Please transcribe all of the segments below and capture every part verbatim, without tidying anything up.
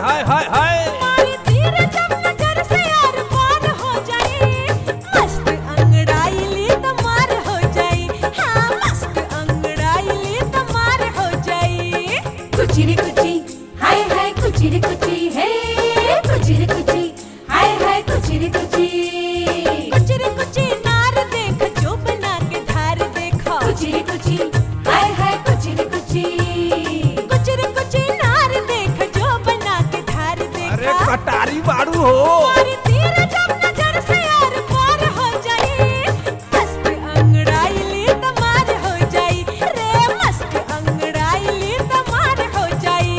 हाय हाय हाय मारी तीर जब नजर से यार पार हो जाए मस्त अंगड़ाई ली तो मार हो जाए हाँ मस्त अंगड़ाई ली तो मार हो जाए कुची रे कुची हाय हाय कुची रे कुची हे कुची रे कुची हाय हाय कुची रे कुची कुची रे कुची नार देख जो बना के धार देखो कुची रे कुची हाय हाय कुची रे कुची कुची रे कुची नार देख जो बना के धार अरे देखो कटारी बाड़ू हो मारी तीर जब नजर से यार पार हो जाए मस्त अंगड़ाई ली तो मार हो जाए रे मस्त अंगड़ाई ली तो मार हो जाए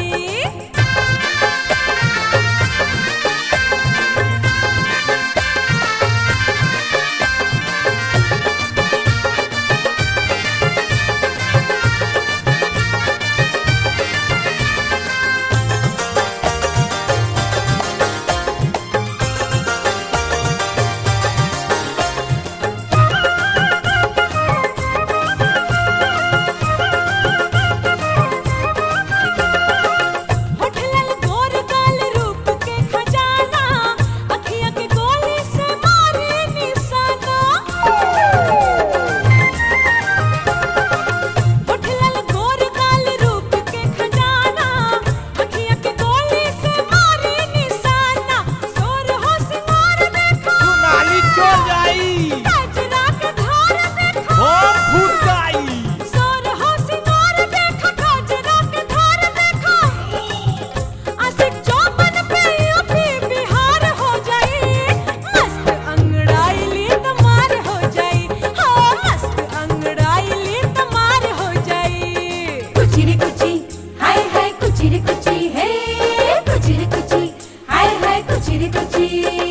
होठलल गोर गाल रूप के खजाना अखियां के गोली से मारे निशाना होठलल गोर गाल रूप के खजाना अखियां के गोली से मारे निशाना सोर हो सिंगार देखो नाली चल जाई गजरा के धार देखो बम फूट जाई सोर हो सिंगार देखो गजरा के धार देखो आशिक चौपन पे यूपी बिहार हो जाए मस्त अंगड़ाई ली तो मार हो जाए हाँ मस्त अंगड़ाई ली तो मार हो जाए कुची रे कुची हाय हाय कुची रे कुची हे कुची रे कुची हाय हाय कुची रे कुची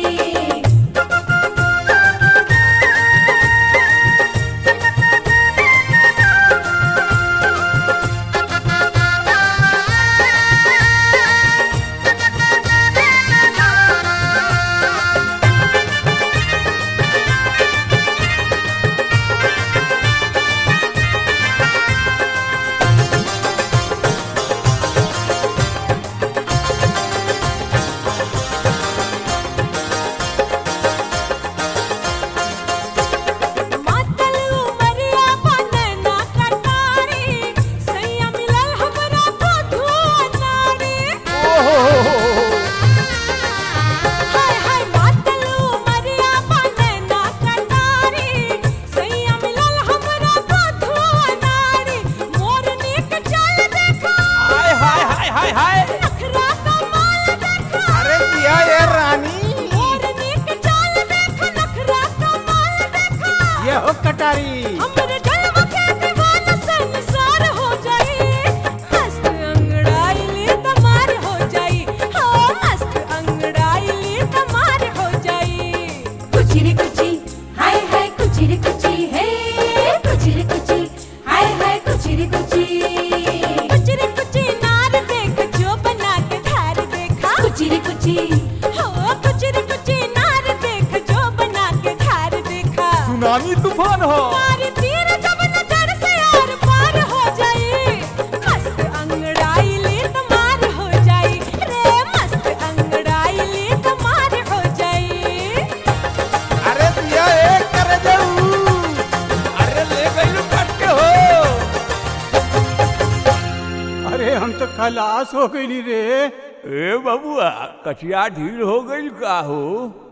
मातल उमरिया बनना कटारी सैया मिलल हमरा को धुआनारी हाय हाय मातल उमरिया बनना कटारी सैया मिलल हमरा को धुआनारी मोरनी के चल देखो हाय हाय हाय हाय हाय नखरा का माल देखो अरे दिया ये रानी मोरनी के चल देखो नखरा का माल देखो ये हो कटारी हमरे जलवा के दीवाना संसार हो जाए मस्त अंगड़ाई ली तो मार हो जाए हाँ मस्त अंगड़ाई ली तो मार हो जाए कुची रे कुची हाय हाय कुची रे कुची हे कुची रे कुची हाय हाय कुची रे कुची कुची रे कुची नार देख जो बना के धार देखा कुची रे कुची हाँ कुची रे कुची नार देख जो बना के धार देखा सुनामी तूफान हो मारी तीर जब नजर से यार पार हो जाए मस्त अंगड़ाई ली तो मार हो जाए रे मस्त अंगड़ाई ली तो मार हो जाए अरे दिया एक कर जाऊ अरे ले गई कट के हो अरे हम तो खलास हो गई रे। ए बबुआ कचिया ढील हो गई का हो